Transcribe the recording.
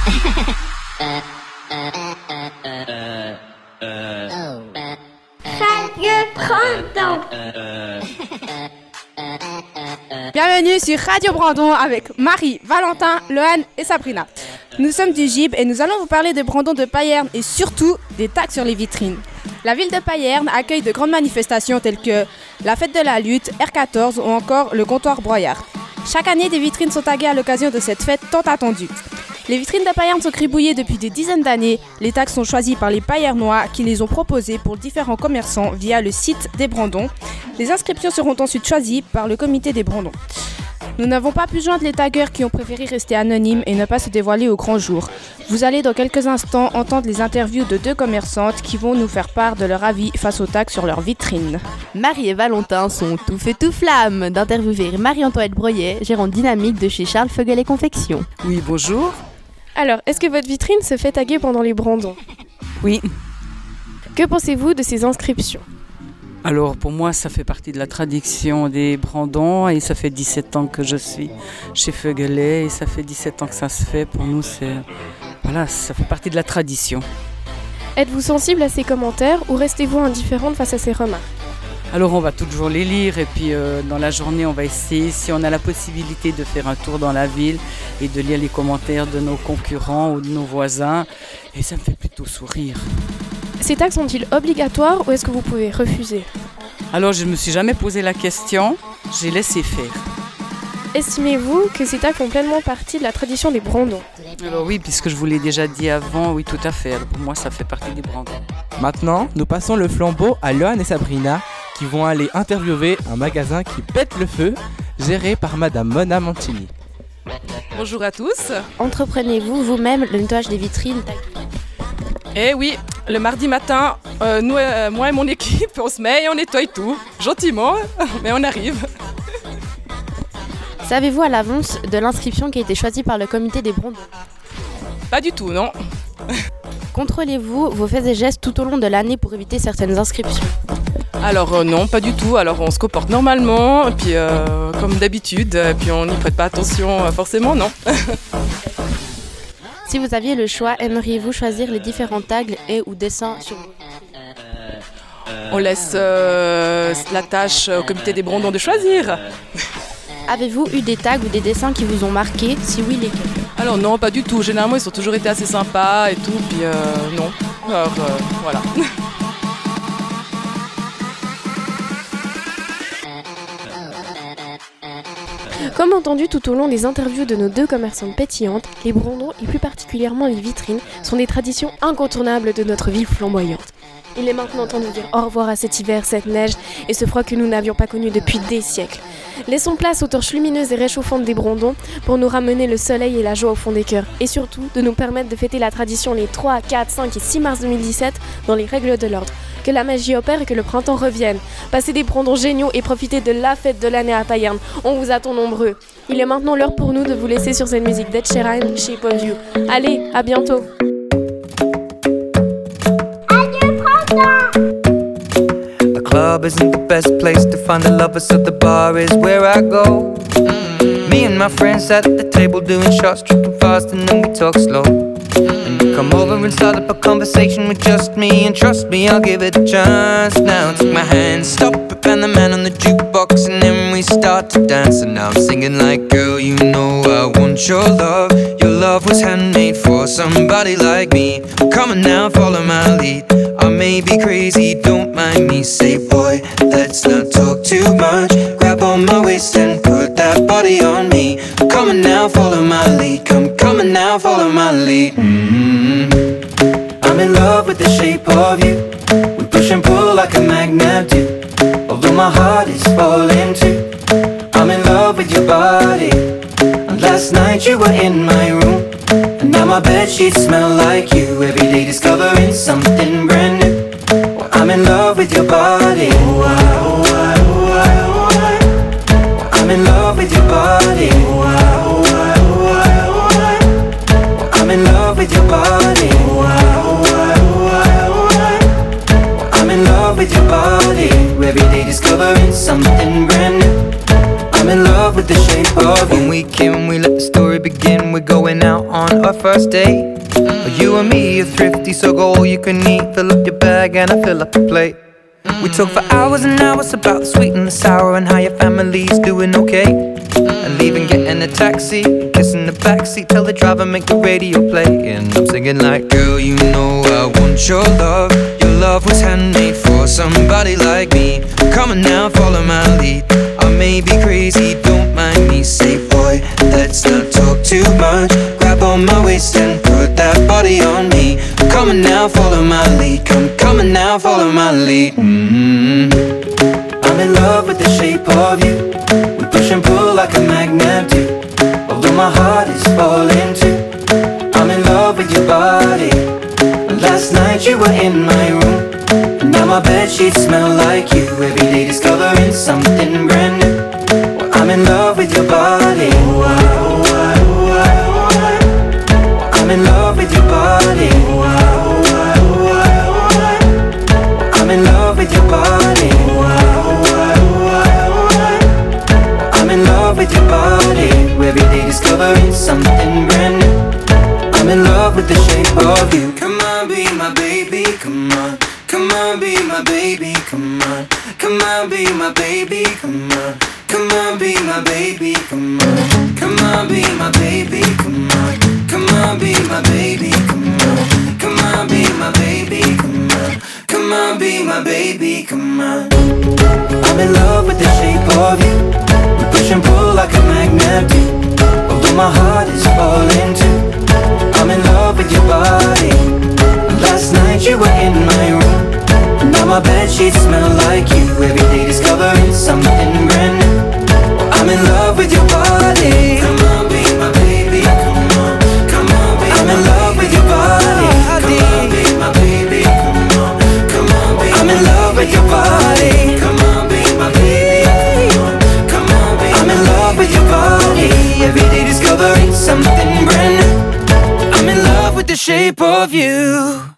Radio Brandon. Bienvenue sur Radio Brandon avec Marie, Valentin, Lohan et Sabrina. Nous sommes du GIB et nous allons vous parler de Brandon de Payerne et surtout des tags sur les vitrines. La ville de Payerne accueille de grandes manifestations telles que la fête de la lutte, R14 ou encore le comptoir Broyard. Chaque année, des vitrines sont taguées à l'occasion de cette fête tant attendue. Les vitrines de Payerne sont gribouillées depuis des dizaines d'années. Les tags sont choisis par les Payernois qui les ont proposés pour différents commerçants via le site des Brandons. Les inscriptions seront ensuite choisies par le comité des Brandons. Nous n'avons pas pu joindre les taggeurs qui ont préféré rester anonymes et ne pas se dévoiler au grand jour. Vous allez dans quelques instants entendre les interviews de deux commerçantes qui vont nous faire part de leur avis face aux tags sur leurs vitrines. Marie et Valentin sont tout feu tout flamme d'interviewer Marie-Antoinette Broyet, gérante dynamique de chez Charles Feugel et Confection. Oui, bonjour. Alors, est-ce que votre vitrine se fait taguer pendant les Brandons ? Oui. Que pensez-vous de ces inscriptions ? Alors pour moi, ça fait partie de la tradition des Brandons et ça fait 17 ans que je suis chez Feugelet et ça fait 17 ans que ça se fait. Pour nous, ça fait partie de la tradition. Êtes-vous sensible à ces commentaires ou restez-vous indifférente face à ces remarques ? Alors on va toujours les lire et puis dans la journée, on va essayer, si on a la possibilité, de faire un tour dans la ville et de lire les commentaires de nos concurrents ou de nos voisins et ça me fait plutôt sourire. Ces tags sont-ils obligatoires ou est-ce que vous pouvez refuser ? Alors je ne me suis jamais posé la question, j'ai laissé faire. Estimez-vous que ces tags font pleinement partie de la tradition des Brandons ? Alors oui, puisque je vous l'ai déjà dit avant, oui tout à fait. Alors, pour moi, ça fait partie des Brandons. Maintenant, nous passons le flambeau à Lohan et Sabrina qui vont aller interviewer un magasin qui pète le feu, géré par Madame Mona Mancini. Bonjour à tous. Entreprenez-vous vous-même le nettoyage des vitrines ? Eh oui, le mardi matin, moi et mon équipe, on se met et on nettoie tout. Gentiment, mais on arrive. Savez-vous à l'avance de l'inscription qui a été choisie par le comité des Brandons ? Pas du tout, non. Contrôlez-vous vos faits et gestes tout au long de l'année pour éviter certaines inscriptions ? Alors non, pas du tout. Alors on se comporte normalement, et puis comme d'habitude, et puis on n'y prête pas attention forcément, non. Si vous aviez le choix, aimeriez-vous choisir les différents tags et ou dessins sur vous ? On laisse la tâche au comité des Brandons de choisir. Avez-vous eu des tags ou des dessins qui vous ont marqué ? Si oui, lesquels ? Alors non, pas du tout. Généralement, ils ont toujours été assez sympas et tout, puis non. Alors voilà. Comme entendu tout au long des interviews de nos deux commerçantes pétillantes, les Brandons et plus particulièrement les vitrines sont des traditions incontournables de notre ville flamboyante. Il est maintenant temps de dire au revoir à cet hiver, cette neige et ce froid que nous n'avions pas connu depuis des siècles. Laissons place aux torches lumineuses et réchauffantes des Brandons pour nous ramener le soleil et la joie au fond des cœurs et surtout de nous permettre de fêter la tradition les 3, 4, 5 et 6 mars 2017 dans les règles de l'ordre. Que la magie opère et que le printemps revienne. Passez des Brandons géniaux et profitez de la fête de l'année à Payerne. On vous attend nombreux. Il est maintenant l'heure pour nous de vous laisser sur cette musique d'Ed Sheeran, Shape of You. Allez, à bientôt. The club isn't the best place to find the lovers, so the bar is where I go. Me and my friends sat at the table doing shots, tripping fast, and then we talk slow. And you come over and start up a conversation with just me, and trust me, I'll give it a chance. Now take my hand, stop it, and the man on the jukebox, and then we start to dance. And now I'm singing like, girl, you know I want your love. Your love was handmade for somebody like me. Come on now, follow my lead. I may be crazy, don't mind me. Say, boy, let's not talk too much. Grab on my waist and put that body on me. Come on now, follow my lead. Come on now, follow my lead. I'm in love with the shape of you. We push and pull like a magnet do. Although my heart is falling too. I'm in love with your body. And last night you were in my room. And now my bedsheets smell like you. Every day discovering something brand new. Well, I'm in love with your body. I'm in love with your body. I'm in love with your body. I'm in love with your body. Every day discovering something brand new. I'm in love with the shape of you. When we came, we let the story begin. We're going out on our first date. You and me are thrifty, so go all you can eat. Fill up your bag and I fill up your plate. We talk for hours and hours about the sweet and the sour and how your family's doing okay. And leaving, getting a taxi, kissing the backseat, tell the driver make the radio play. And I'm singing like, girl, you know I want your love. Your love was handmade for somebody like me. Come on now, follow my lead. I may be crazy, don't mind me. Say, boy, let's not talk too much. Grab on my waist and put that body on me. Come on now, follow my lead. Come on now, follow my lead. I'm in love with the shape of you. We push and pull like a magnet do. Although my heart is falling too. I'm in love with your body. Last night you were in my room, and now my bedsheets smell like you. Every day discovering something brand new. Well, I'm in love with your body. I'm in love with your body. I'm in love with your body. I'm in love with your body. Every day discovering something brand new. I'm in love with the shape of you. Come on, be my baby, come on. Come on, be my baby, come on. Come on, be my baby, come on. Come on, be my baby, come on. Come on, be my baby, come on. Come on, be my baby, come on. Come on, be my baby, come on. Come on, be my baby, come on. I'm in love with the shape of you. We push and pull like a magnet do. Although my heart is falling too. I'm in love with your body. Last night you were in my room, now my bedsheets smell like you. Every day discovering something brand new. I'm in love with your body. Come on, be my baby. Come on, come on, be I'm in love with your body. Come on, be my baby. Come on, come on, be I'm in love with your body. Come on, be my baby. Come on, be I'm in love with your body. Every day discovering something brand new. I'm in love with the shape of you.